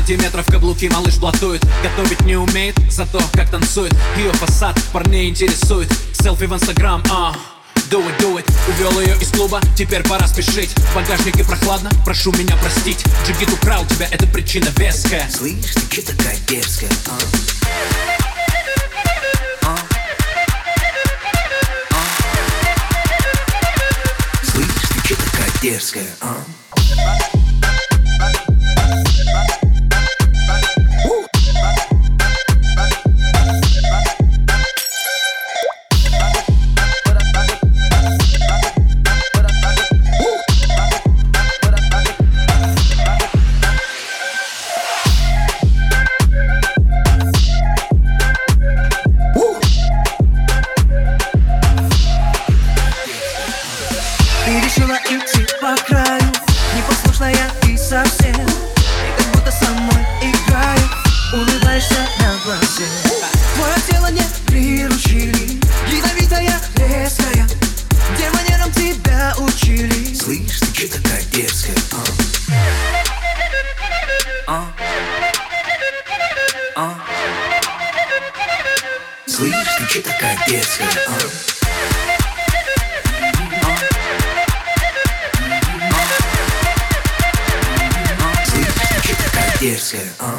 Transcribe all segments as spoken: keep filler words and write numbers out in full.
сантиметров каблуки малыш блатует. Готовить не умеет, зато как танцует. Ее фасад парней интересует. Селфи в инстаграм, а Do it, do it. Увел ее из клуба, теперь пора спешить. В багажнике прохладно, прошу меня простить. Джигит украл тебя, это причина веская. Слышь, ты че такая дерзкая, а? А? А? Слышь, ты че такая дерзкая, а? Ты решила идти по краю, непослушная ты совсем. И как будто со мной играю, улыбаешься на глазе. Твое тело не приручили, ядовитая, резкая. Где манерам тебя учили? Слышь, ты че такая дерзкая, а? А? А? Слышь, ты че такая дерзкая, а? Дерзкая, а?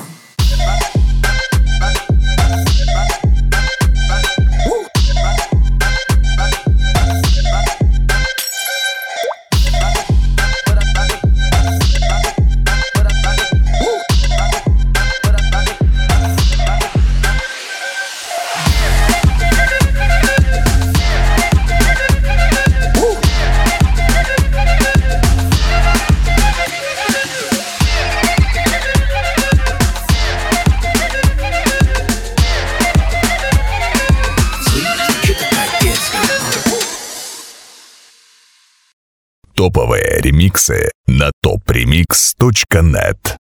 Топовые ремиксы на топ ремикс точка нет.